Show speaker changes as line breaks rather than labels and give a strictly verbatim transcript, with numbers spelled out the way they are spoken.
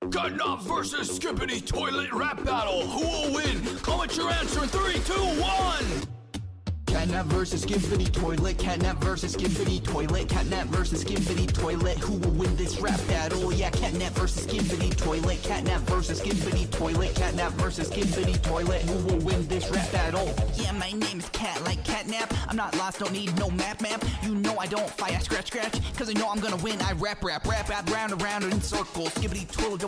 Catnap versus Skippity Toilet rap battle. Who will win? Comment your answer in three, two, one.
Catnap versus Skippity Toilet, Catnap versus Skippity Toilet, Catnap versus Skippity Toilet. Who will win this rap battle? Yeah, Catnap versus Skippity Toilet, Catnap versus Skippity Toilet, Catnap versus Skippity Toilet. Who will win this rap battle?
Yeah, my name is Cat like Catnap. I'm not lost, don't need no map map. You know I don't fight, I scratch scratch, cause I know I'm gonna win. I rap rap rap rap round and round in circles. Skippity Toilet.